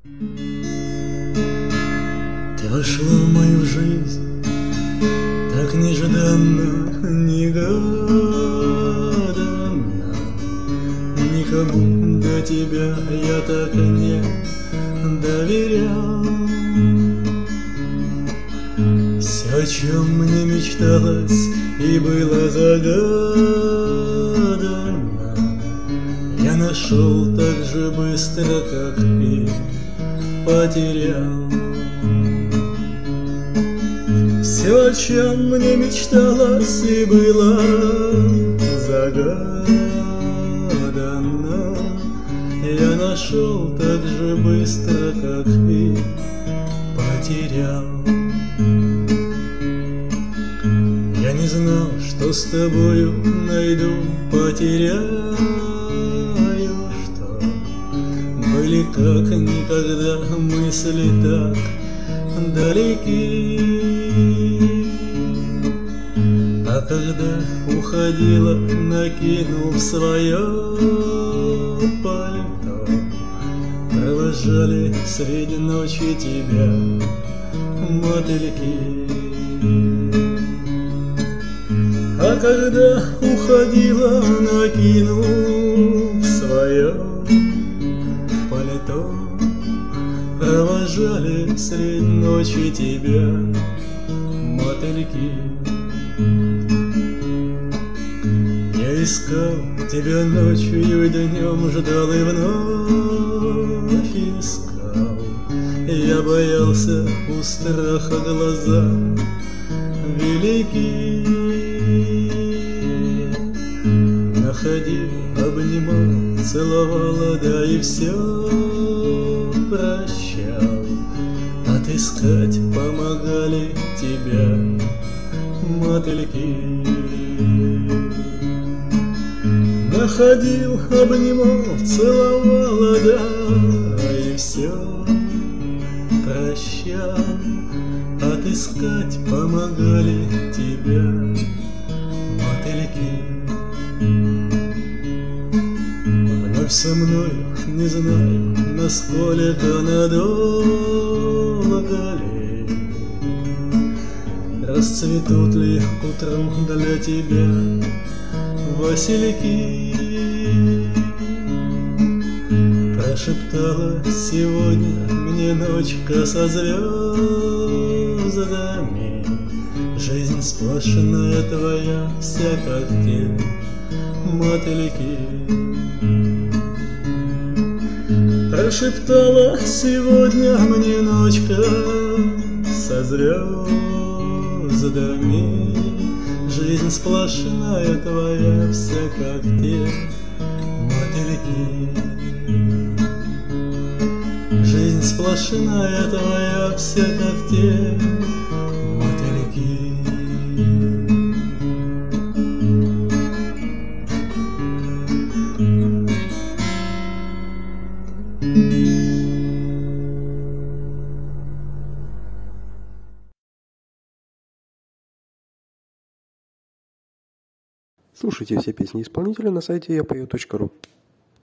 Ты вошла в мою жизнь так нежданно, негаданно. Никому до тебя я так не доверял. Все, о чем мне мечталось и было загадано, я нашел так же быстро, как и потерял. Все, о чем мне мечталось и было загадано, я нашел так же быстро, как и потерял. Я не знал, что с тобою найду, потеряю, что были как никогда мысли так далеки. А когда уходила, накинув свое пальто, провожали среди ночи тебя мотыльки. А когда уходила, накинув свое пальто, провожали средь ночи тебя мотыльки. Я искал тебя ночью и днем, ждал и вновь искал. Я боялся, у страха глаза велики. Находил, обнимал, целовала, да и все прощал. Отыскать помогали тебя мотыльки. Находил, обнимал, целовала, да и все прощал. Отыскать помогали тебя мотыльки. Вновь со мною, не знаю, насколько надолго ли, расцветут ли к утру для тебя васильки. Прошептала сегодня мне ночка со звездами: жизнь сплошная твоя, вся как те мотыльки. Прошептала сегодня мне ночка со звездами: жизнь сплошная твоя, вся как те мотыльки. Жизнь сплошная твоя, вся как те мотыльки. Слушайте все песни исполнителя на сайте yapою.ru.